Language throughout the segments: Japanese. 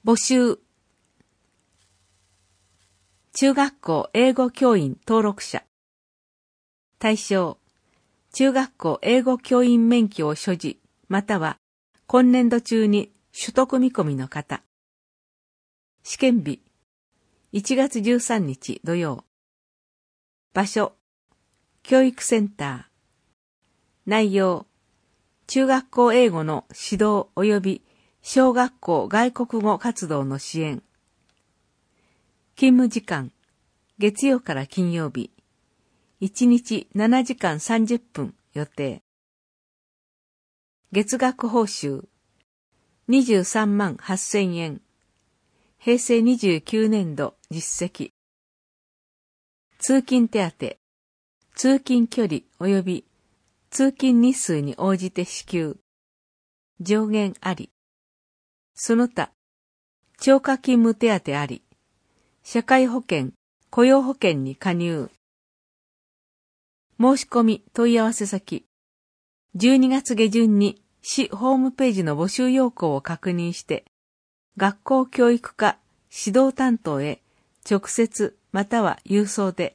募集。中学校英語教員登録者。対象。中学校英語教員免許を所持、または今年度中に取得見込みの方。試験日。1月13日土曜。場所。教育センター。内容。中学校英語の指導及び小学校外国語活動の支援。勤務時間。月曜から金曜日。1日7時間30分予定。月額報酬。23万8000円。平成29年度実績。通勤手当。通勤距離及び通勤日数に応じて支給。上限あり。その他、超過勤務手当あり。社会保険、雇用保険に加入。申し込み問い合わせ先。12月下旬に市ホームページの募集要項を確認して、学校教育課指導担当へ直接または郵送で。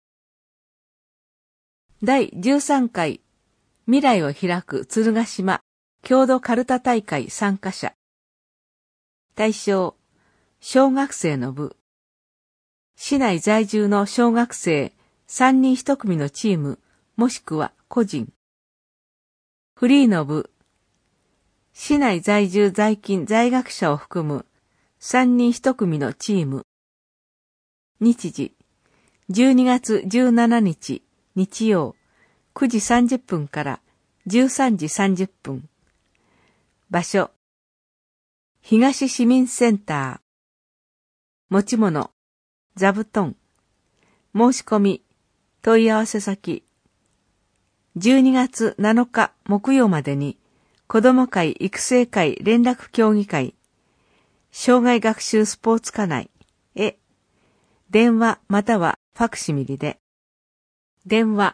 第13回未来を開く鶴ヶ島郷土かるた大会参加者。対象、小学生の部。市内在住の小学生3人1組のチーム、もしくは個人。フリーの部。市内在住在勤在学者を含む3人1組のチーム。日時、12月17日、日曜、9時30分から13時30分。場所、東市民センター。持ち物、座布団。申し込み、問い合わせ先。12月7日木曜までに、子ども会育成会連絡協議会、障害学習スポーツ課内へ、電話またはファクシミリで。電話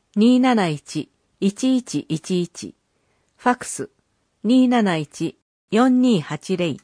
271-1111、ファクス 271-4280。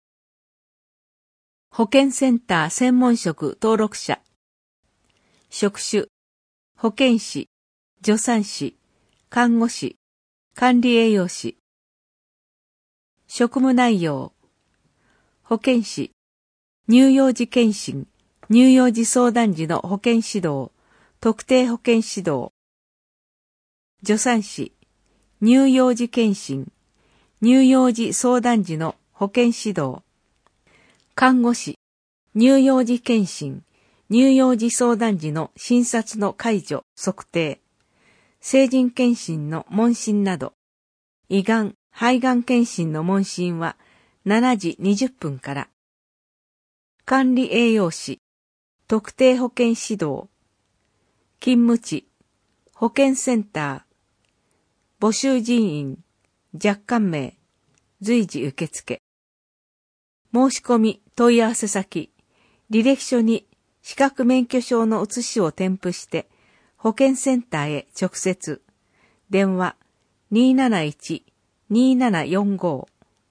保健センター専門職登録者。職種、保健師、助産師、看護師、管理栄養士。職務内容。保健師、乳幼児健診、乳幼児相談時の保健指導、特定保健指導。助産師、乳幼児健診、乳幼児相談時の保健指導。看護師、乳幼児健診、乳幼児相談時の診察の介助、測定。成人健診の問診など。胃がん、肺がん健診の問診は7時20分から。管理栄養士、特定保健指導。勤務地、保健センター。募集人員、若干名、随時受付。申し込み問い合わせ先、履歴書に資格免許証の写しを添付して、保健センターへ直接。電話 271-2745。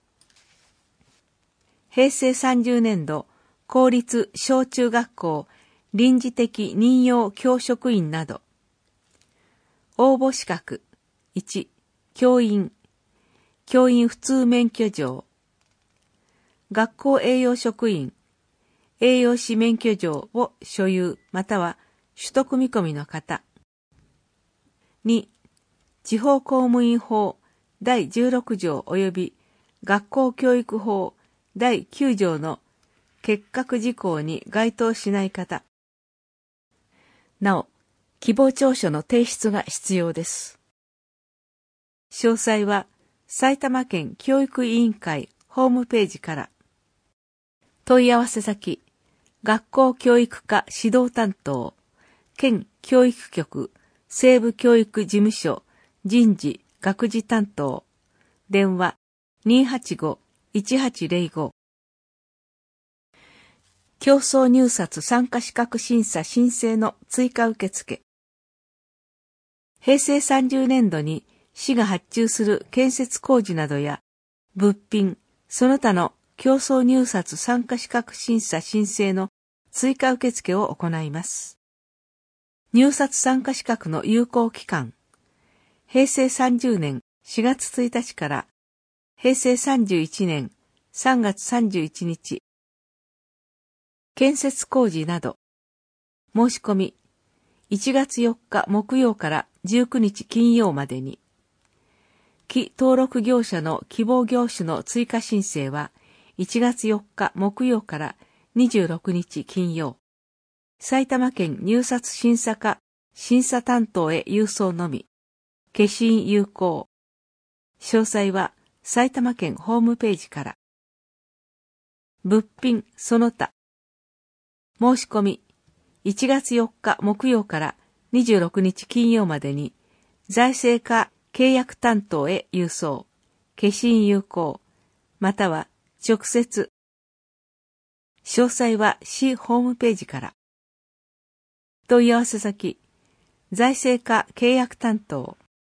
平成30年度公立小中学校臨時的任用教職員など。応募資格。1、教員。教員普通免許状。学校栄養職員。栄養士免許状を所有または取得見込みの方。2、地方公務員法第16条及び学校教育法第9条の結核事項に該当しない方。なお、希望調書の提出が必要です。詳細は埼玉県教育委員会ホームページから。問い合わせ先、学校教育課指導担当、県教育局西部教育事務所人事学事担当。電話 285-1805。競争入札参加資格審査申請の追加受付。平成30年度に市が発注する建設工事などや物品、その他の競争入札参加資格審査申請の追加受付を行います。入札参加資格の有効期間、平成30年4月1日から平成31年3月31日。建設工事など、申し込み、1月4日木曜から19日金曜までに。既登録業者の希望業種の追加申請は、1月4日木曜から26日金曜。埼玉県入札審査課審査担当へ郵送のみ。消印有効。詳細は埼玉県ホームページから。物品その他。申し込み。1月4日木曜から26日金曜までに、財政課契約担当へ郵送。消印有効。または直接。詳細は市ホームページから。問い合わせ先。財政課契約担当。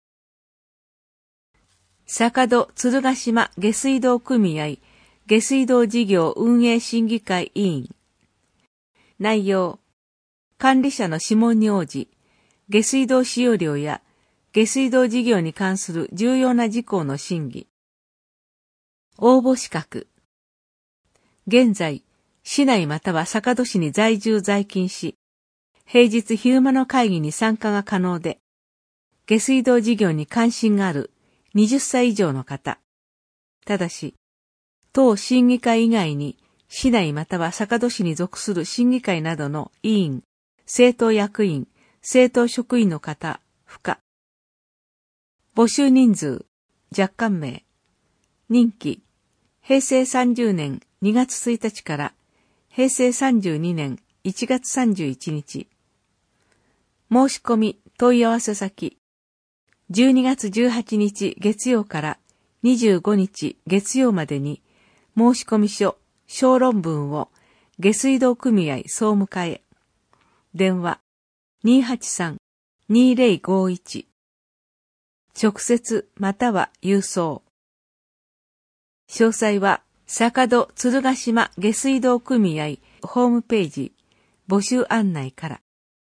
坂戸鶴ヶ島下水道組合下水道事業運営審議会委員。内容。管理者の諮問に応じ、下水道使用量や下水道事業に関する重要な事項の審議。応募資格。現在、市内または坂戸市に在住在勤し、平日昼間の会議に参加が可能で、下水道事業に関心がある20歳以上の方。ただし、当審議会以外に、市内または坂戸市に属する審議会などの委員、政党役員、政党職員の方、不可。募集人数、若干名。任期、平成30年2月1日から平成32年1月31日。申し込み問い合わせ先。12月18日月曜から25日月曜までに申込書、小論文を下水道組合総務課へ。電話 283-2051。直接または郵送。詳細は坂戸鶴ヶ島下水道組合ホームページ募集案内から。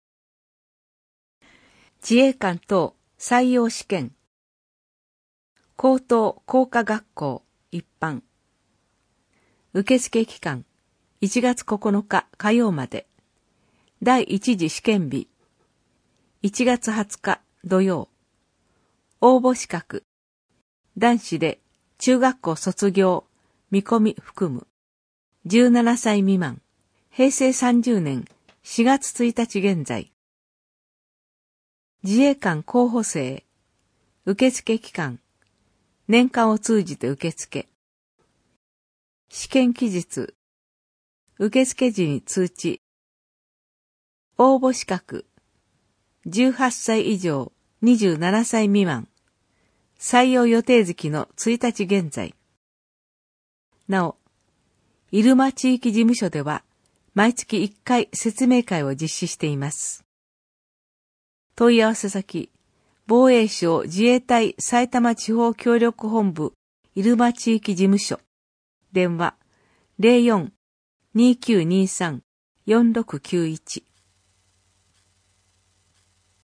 自衛官等採用試験。高等工科学校一般。受付期間1月9日火曜まで。第一次試験日1月20日土曜。応募資格。男子で中学校卒業見込み含む。17歳未満。平成30年4月1日現在。自衛官候補生。受付期間。年間を通じて受付。試験期日。受付時に通知。応募資格。18歳以上27歳未満。採用予定月の1日現在。なお、入間地域事務所では毎月1回説明会を実施しています。問い合わせ先、防衛省自衛隊埼玉地方協力本部入間地域事務所。電話 04-2923-4691